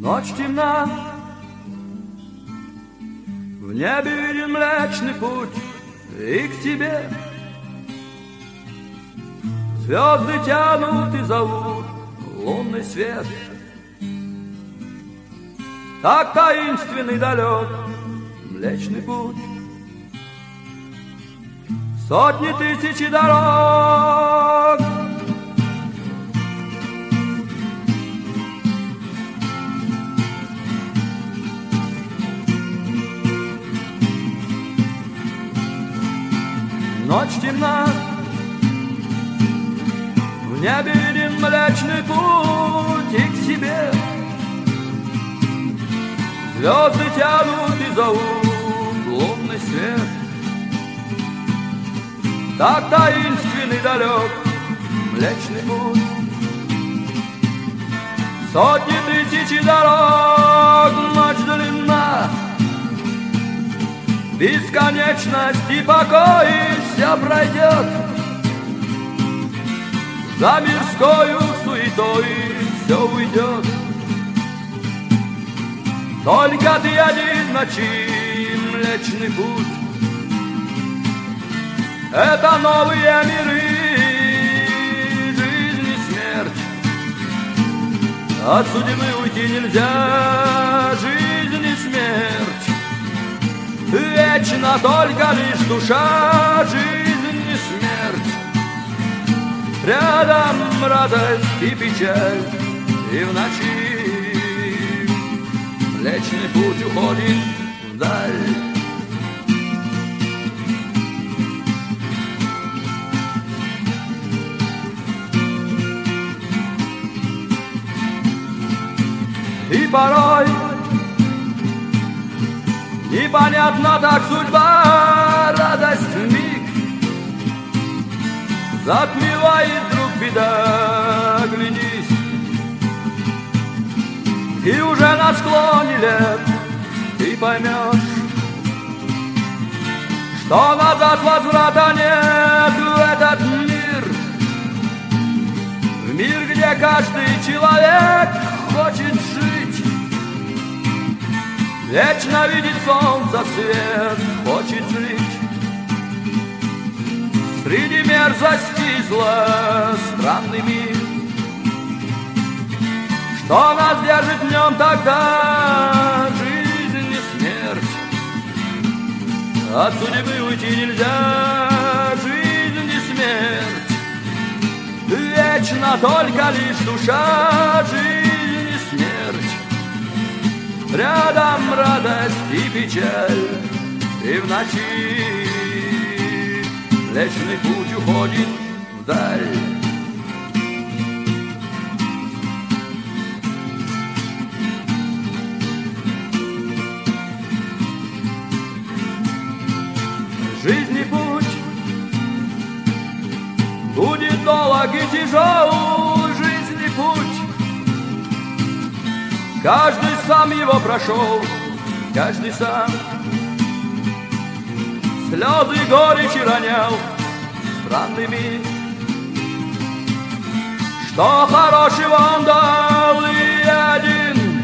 Ночь темна, в небе виден млечный путь и к тебе. Звезды тянут и зовут лунный свет. Так таинственный далек млечный путь. Сотни тысяч дорог. Ночь темна, в небе виден млечный путь и к себе. Звезды тянут и зовут лунный свет. Так таинственный далек млечный путь. Сотни тысяч дорог, ночь длинна, бесконечность и покой все пройдет. За мирскою суетой все уйдет. Только ты один в ночи млечный путь. Это новые миры, жизнь и смерть. От судьбы уйти нельзя, жизнь и смерть. Вечно только лишь душа, жизнь и смерть. Рядом радость и печаль, и в ночи млечный путь уходит вдаль. И порой непонятно так судьба, радость вмиг затмевает вдруг беда, глядись. И уже на склоне лет ты поймешь, что назад возврата нет в этот мир. В мир, где каждый человек хочет жить, вечно видеть солнца свет, хочет жить. Среди мерзости и зла странный мир. Что нас держит в нем тогда, жизнь и смерть. От судьбы уйти нельзя, жизнь и смерть. Вечно только лишь душа, жизнь и смерть. Рядом радость и печаль, и в ночи млечный путь уходит вдаль. Жизнь и путь будет долг и тяжел, жизнь и путь. Каждый сам его прошел, каждый сам слезы горечи ронял. Странный мир, что хорошего он дал, и один.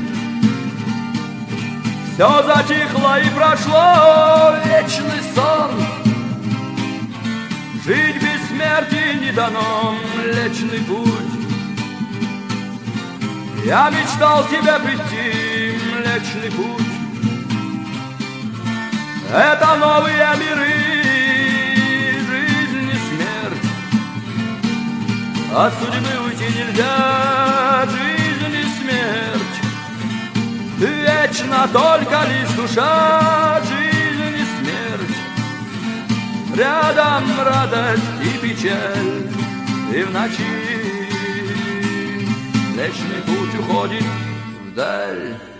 Все затихло и прошло, вечный сон. Жить без смерти не дано, млечный путь. Я мечтал тебе прийти, млечный путь. Это новые миры, жизнь и смерть. От судьбы уйти нельзя, жизнь и смерть. Вечно только лишь душа, жизнь и смерть. Рядом радость и печаль, и в ночи млечный путь уходит вдаль.